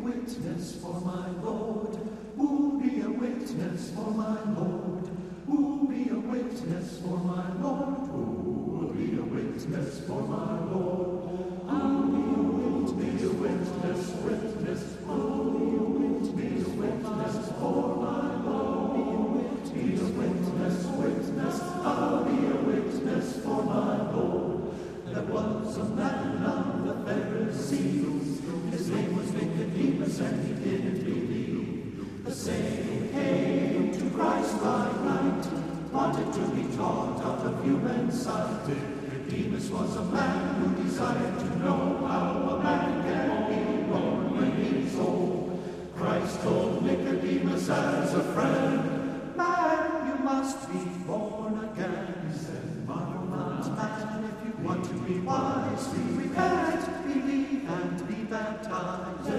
witness for my Lord? Who'll be a witness for my Lord? Who'll be a witness for my Lord? Who'll be a witness for my Lord? I'll be a witness, witness. I'll be a witness for my Lord. Be a witness. I'll be a witness for my Lord. There was a man of the Pharisees. His name was Nicodemus, and he didn't believe. The same came to Christ by night, wanted to be taught out of human sight. Nicodemus was a man who desired to know how a man can be born when he's old. Christ told Nicodemus as a friend, "Man, you must be born again." He said, "Marvel not, man, if you want to be wise, repent, believe, and be baptized."